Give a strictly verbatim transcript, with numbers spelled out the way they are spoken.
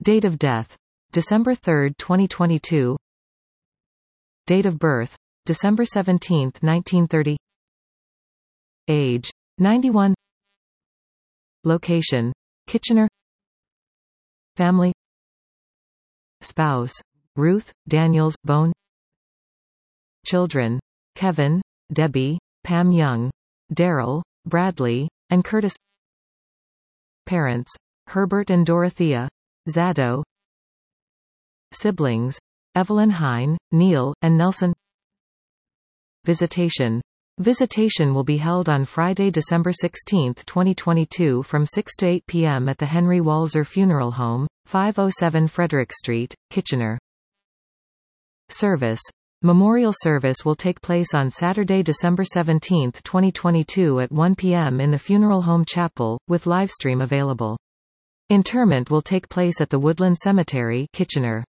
Date of death: December third, twenty twenty-two. Date of birth: December seventeenth, nineteen thirty. Age: ninety-one. Location: Kitchener. Family: Spouse: Ruth, Daniels, Bone. Children: Kevin, Debbie, Pam Young, Daryl, Bradley, and Curtis. Parents: Herbert and Dorothea Zado. Siblings: Evelyn Hine, Neil, and Nelson. Visitation: Visitation will be held on Friday, December sixteenth, twenty twenty-two from six to eight p m at the Henry Walser Funeral Home, five oh seven Frederick Street, Kitchener. Service: Memorial service will take place on Saturday, December seventeenth, twenty twenty-two at one p m in the Funeral Home Chapel, with livestream available. Interment will take place at the Woodland Cemetery, Kitchener.